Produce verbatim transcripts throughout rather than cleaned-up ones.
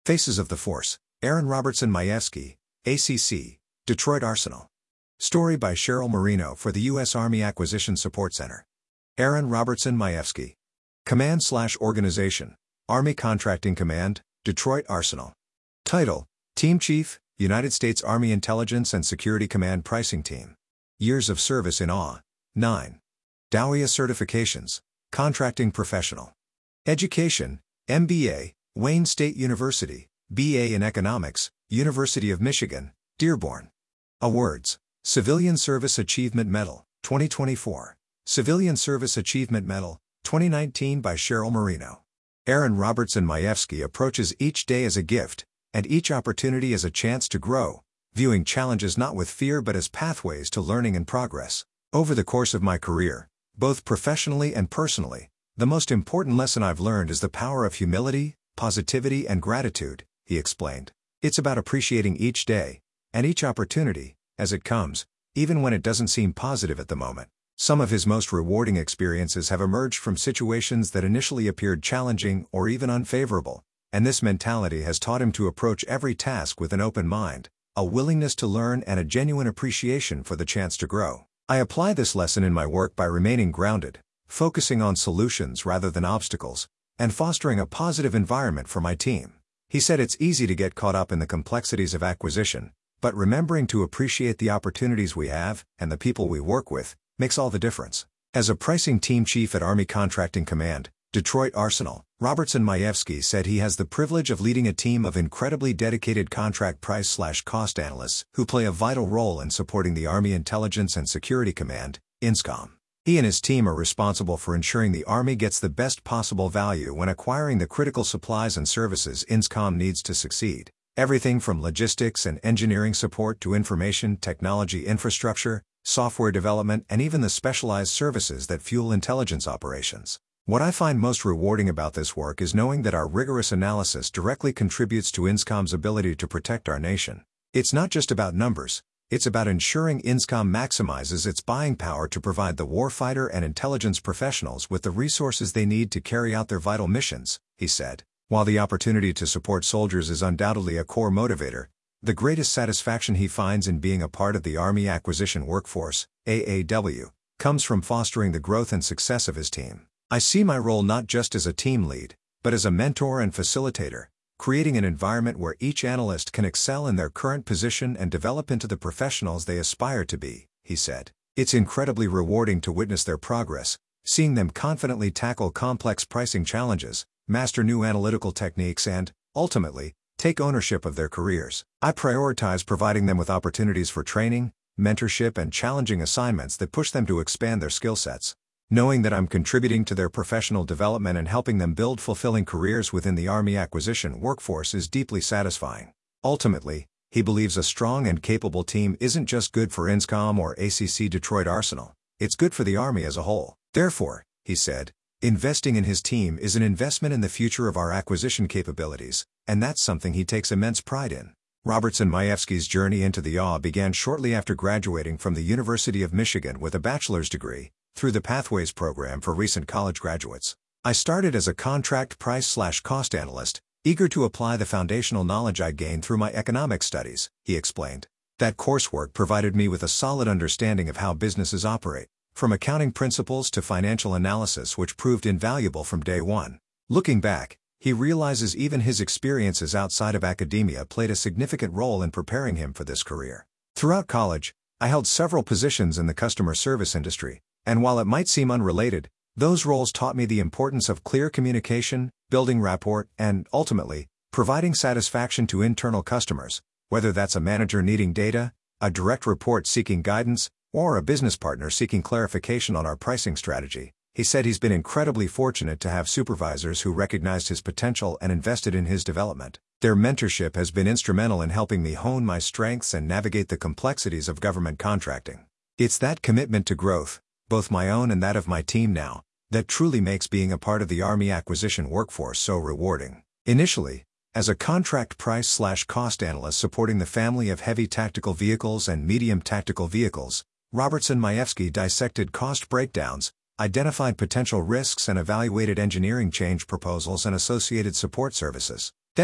Faces of the Force, Aaron Robertson Majewski, A C C, Detroit Arsenal. Story by Cheryl Marino for the U S Army Acquisition Support Center. Aaron Robertson Majewski. Command slash Organization, Army Contracting Command, Detroit Arsenal. Title, Team Chief, United States Army Intelligence and Security Command Pricing Team. Years of service in A W A, nine. D O W I A certifications, Contracting Professional. Education, M B A, Wayne State University, B A in Economics, University of Michigan, Dearborn. Awards, Civilian Service Achievement Medal, twenty twenty-four. Civilian Service Achievement Medal, twenty nineteen by Cheryl Marino. Aaron Robertson Majewski approaches each day as a gift, and each opportunity as a chance to grow, viewing challenges not with fear but as pathways to learning and progress. Over the course of my career, both professionally and personally, the most important lesson I've learned is the power of humility, positivity and gratitude, he explained. It's about appreciating each day, and each opportunity, as it comes, even when it doesn't seem positive at the moment. Some of his most rewarding experiences have emerged from situations that initially appeared challenging or even unfavorable, and this mentality has taught him to approach every task with an open mind, a willingness to learn and a genuine appreciation for the chance to grow. I apply this lesson in my work by remaining grounded, focusing on solutions rather than obstacles, and fostering a positive environment for my team. He said it's easy to get caught up in the complexities of acquisition, but remembering to appreciate the opportunities we have and the people we work with makes all the difference. As a pricing team chief at Army Contracting Command, Detroit Arsenal, Robertson Majewski said he has the privilege of leading a team of incredibly dedicated contract price-slash-cost analysts who play a vital role in supporting the Army Intelligence and Security Command, INSCOM. He and his team are responsible for ensuring the Army gets the best possible value when acquiring the critical supplies and services INSCOM needs to succeed. Everything from logistics and engineering support to information technology infrastructure, software development, and even the specialized services that fuel intelligence operations. What I find most rewarding about this work is knowing that our rigorous analysis directly contributes to INSCOM's ability to protect our nation. It's not just about numbers, it's about ensuring INSCOM maximizes its buying power to provide the warfighter and intelligence professionals with the resources they need to carry out their vital missions, he said. While the opportunity to support soldiers is undoubtedly a core motivator, the greatest satisfaction he finds in being a part of the Army Acquisition Workforce, A A W, comes from fostering the growth and success of his team. I see my role not just as a team lead, but as a mentor and facilitator, creating an environment where each analyst can excel in their current position and develop into the professionals they aspire to be, he said. It's incredibly rewarding to witness their progress, seeing them confidently tackle complex pricing challenges, master new analytical techniques and, ultimately, take ownership of their careers. I prioritize providing them with opportunities for training, mentorship and challenging assignments that push them to expand their skill sets. Knowing that I'm contributing to their professional development and helping them build fulfilling careers within the Army Acquisition Workforce is deeply satisfying. Ultimately, he believes a strong and capable team isn't just good for INSCOM or A C C Detroit Arsenal, it's good for the Army as a whole. Therefore, he said, investing in his team is an investment in the future of our acquisition capabilities, and that's something he takes immense pride in. Robertson Majewski's journey into the A W A began shortly after graduating from the University of Michigan with a bachelor's degree, through the Pathways program for recent college graduates. I started as a contract price-slash-cost analyst, eager to apply the foundational knowledge I gained through my economic studies, he explained. That coursework provided me with a solid understanding of how businesses operate, from accounting principles to financial analysis, which proved invaluable from day one. Looking back, he realizes even his experiences outside of academia played a significant role in preparing him for this career. Throughout college, I held several positions in the customer service industry, and while it might seem unrelated, those roles taught me the importance of clear communication, building rapport, and, ultimately, providing satisfaction to internal customers, whether that's a manager needing data, a direct report seeking guidance, or a business partner seeking clarification on our pricing strategy. He said he's been incredibly fortunate to have supervisors who recognized his potential and invested in his development. Their mentorship has been instrumental in helping me hone my strengths and navigate the complexities of government contracting. It's that commitment to growth, both my own and that of my team now, that truly makes being a part of the Army Acquisition Workforce so rewarding. Initially, as a contract price-slash-cost analyst supporting the family of heavy tactical vehicles and medium tactical vehicles, Robertson Majewski dissected cost breakdowns, identified potential risks and evaluated engineering change proposals and associated support services. Then,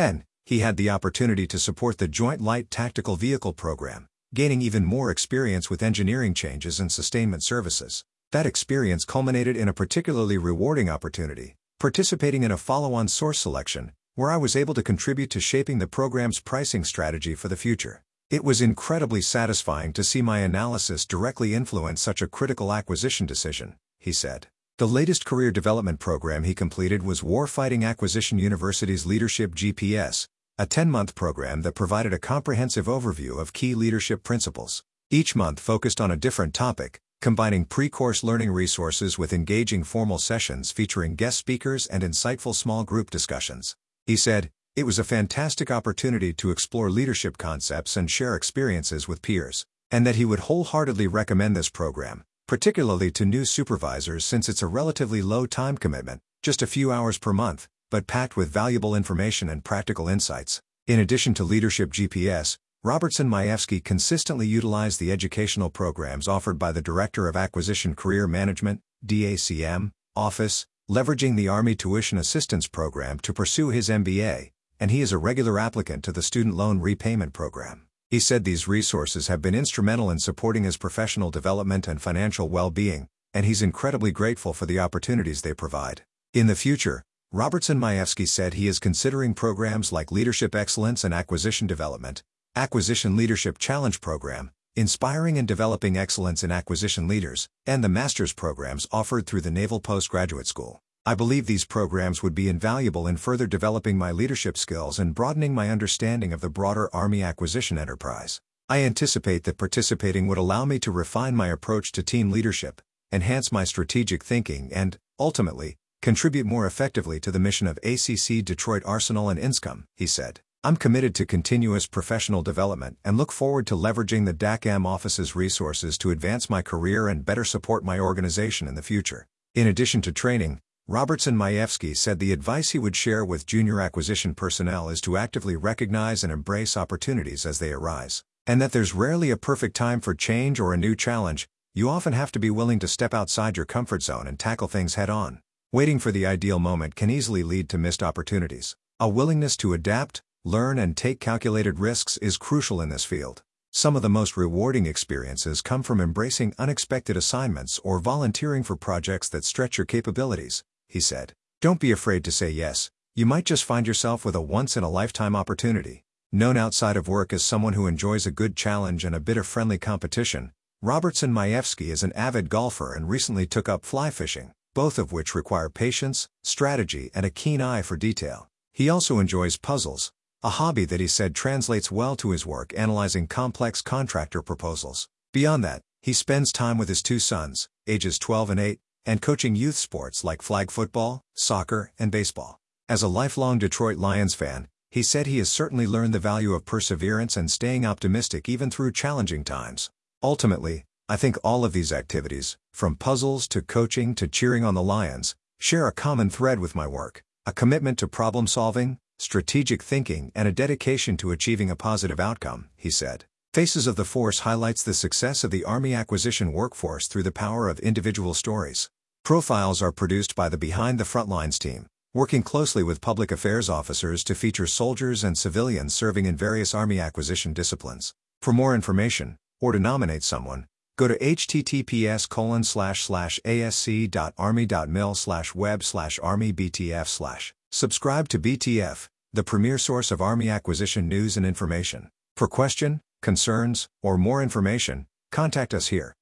He had the opportunity to support the Joint Light Tactical Vehicle program, gaining even more experience with engineering changes and sustainment services. That experience culminated in a particularly rewarding opportunity, participating in a follow-on source selection, where I was able to contribute to shaping the program's pricing strategy for the future. It was incredibly satisfying to see my analysis directly influence such a critical acquisition decision, he said. The latest career development program he completed was Warfighting Acquisition University's Leadership G P S, a ten-month program that provided a comprehensive overview of key leadership principles. Each month focused on a different topic, combining pre-course learning resources with engaging formal sessions featuring guest speakers and insightful small group discussions. He said, "It was a fantastic opportunity to explore leadership concepts and share experiences with peers," and that he would wholeheartedly recommend this program, particularly to new supervisors since it's a relatively low time commitment, just a few hours per month, but packed with valuable information and practical insights. In addition to Leadership G P S, Robertson-Majewski consistently utilized the educational programs offered by the Director of Acquisition Career Management (D A C M) office, leveraging the Army Tuition Assistance Program to pursue his M B A, and he is a regular applicant to the Student Loan Repayment Program. He said these resources have been instrumental in supporting his professional development and financial well-being, and he's incredibly grateful for the opportunities they provide. In the future, Robertson-Majewski said he is considering programs like Leadership Excellence and Acquisition Development, Acquisition Leadership Challenge Program, Inspiring and Developing Excellence in Acquisition Leaders, and the master's programs offered through the Naval Postgraduate School. "I believe these programs would be invaluable in further developing my leadership skills and broadening my understanding of the broader Army acquisition enterprise. I anticipate that participating would allow me to refine my approach to team leadership, enhance my strategic thinking and, ultimately, contribute more effectively to the mission of A C C Detroit Arsenal and INSCOM," he said. "I'm committed to continuous professional development and look forward to leveraging the D A C M office's resources to advance my career and better support my organization in the future." In addition to training, Robertson-Majewski said the advice he would share with junior acquisition personnel is to actively recognize and embrace opportunities as they arise, and that there's rarely a perfect time for change or a new challenge. You often have to be willing to step outside your comfort zone and tackle things head-on. Waiting for the ideal moment can easily lead to missed opportunities. A willingness to adapt, learn and take calculated risks is crucial in this field. Some of the most rewarding experiences come from embracing unexpected assignments or volunteering for projects that stretch your capabilities, he said. "Don't be afraid to say yes. You might just find yourself with a once-in-a-lifetime opportunity." Known outside of work as someone who enjoys a good challenge and a bit of friendly competition, Robertson-Majewski is an avid golfer and recently took up fly fishing, both of which require patience, strategy and a keen eye for detail. He also enjoys puzzles, a hobby that he said translates well to his work analyzing complex contractor proposals. Beyond that, he spends time with his two sons, ages twelve and eight, and coaching youth sports like flag football, soccer, and baseball. As a lifelong Detroit Lions fan, he said he has certainly learned the value of perseverance and staying optimistic even through challenging times. "Ultimately, I think all of these activities, from puzzles to coaching to cheering on the Lions, share a common thread with my work, a commitment to problem solving, strategic thinking and a dedication to achieving a positive outcome," he said. Faces of the Force highlights the success of the Army acquisition workforce through the power of individual stories. Profiles are produced by the Behind the Frontlines team, working closely with public affairs officers to feature soldiers and civilians serving in various Army acquisition disciplines. For more information, or to nominate someone, go to h t t p s colon slash slash a s c dot army dot mil slash web slash army b t f slash. Subscribe to B T F, the premier source of Army acquisition news and information. For question, concerns, or more information, contact us here.